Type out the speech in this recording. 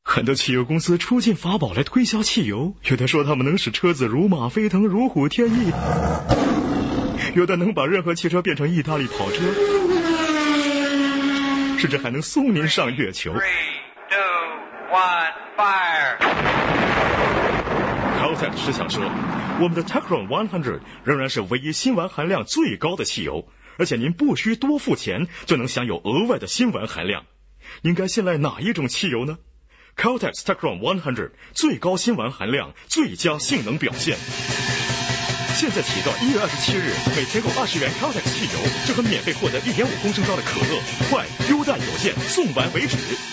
很多汽油公司出尽法宝来推销汽油，有的说他们能使车子如马飞腾，如虎添翼，有的能把任何汽车变成意大利跑车，甚至还能送您上月球。3, 2, 1, fire! Caltech 是想说，我们的 Techron 100仍然是唯一辛烷含量最高的汽油，而且您不需多付钱就能享有额外的辛烷含量。您该信赖哪一种汽油呢？Caltech Techron 100最高辛烷含量，最佳性能表现。现在起到1月27日，每添购20元 Caltech 汽油，就可免费获得1.5公升装的可乐，快、优待有限，送完为止。